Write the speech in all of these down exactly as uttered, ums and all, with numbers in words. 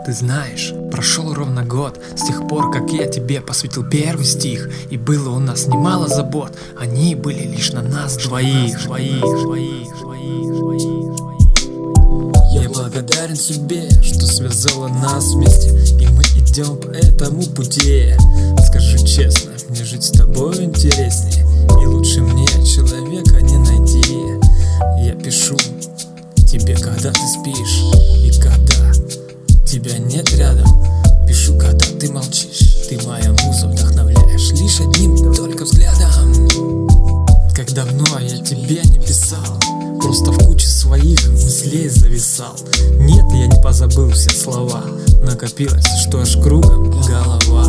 Ты знаешь, прошел ровно год с тех пор, как я тебе посвятил первый стих. И было у нас немало забот, они были лишь на нас двоих, двоих, двоих, двоих, двоих. Я благодарен судьбе, что связала нас вместе, и мы идем по этому пути. Скажу честно, мне жить с тобой интереснее, и лучше мне человека не найти. Я пишу тебе, когда ты спишь, и когда тебя нет рядом. Пишу, когда ты молчишь. Ты моя муза, вдохновляешь лишь одним только взглядом. Как давно я тебе не писал, просто в куче своих мыслей зависал. Нет, я не позабыл все слова, накопилось, что аж кругом голова.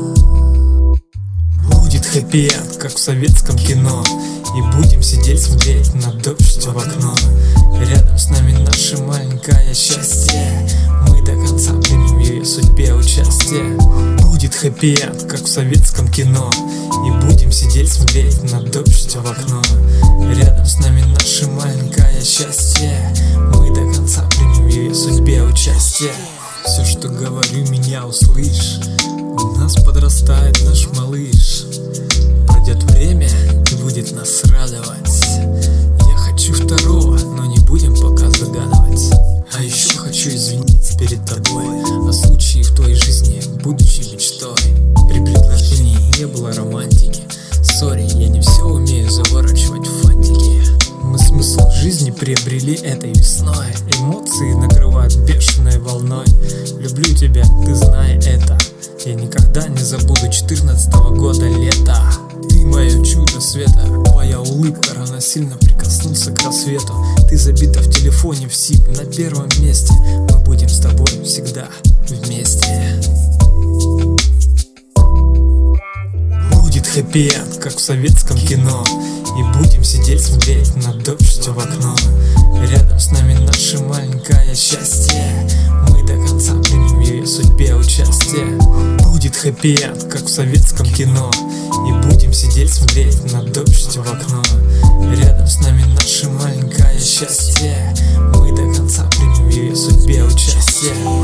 Будет хэппи-энд, как в советском кино, и будем сидеть смотреть на дождь в окно. Рядом с нами наше маленькое счастье, мы до конца примем в ее судьбе участие. Будет хэппи-энд, как в советском кино, и будем сидеть смотреть на дождь в окно. Рядом с нами наше маленькое счастье, мы до конца примем в ее судьбе участие. Все, что говорю, меня услышь, у нас подрастает наш малыш. Пройдет время, и будет нас радовать. Я хочу второго, но не будем пока загадывать. А еще хочу извиниться перед тобой о случае в твоей жизни, будучи мечтой. При предложении не было романтики. Сори, я не все умею заворачивать в фантики. Мы смысл жизни приобрели этой весной. Эмоции накрывают бешеной волной. Люблю тебя, ты знай это. Я никогда не забуду четырнадцатого года лета. Ты мое чудо света, твоя улыбка равносильно прикоснулся к рассвету. Ты забита в телефоне в сим на первом месте. Мы будем с тобой всегда вместе. Будет хэппи-энд, как в советском кино, и будем сидеть смотреть на дождь в окно. Рядом с нами наше маленькое счастье, мы до конца примем в ее судьбе участие. Будет хэппи-энд, как в советском кино, и будем сидеть смотреть на дождь в окно. Рядом с нами наше маленькое счастье, мы до конца примем в ее судьбе участие.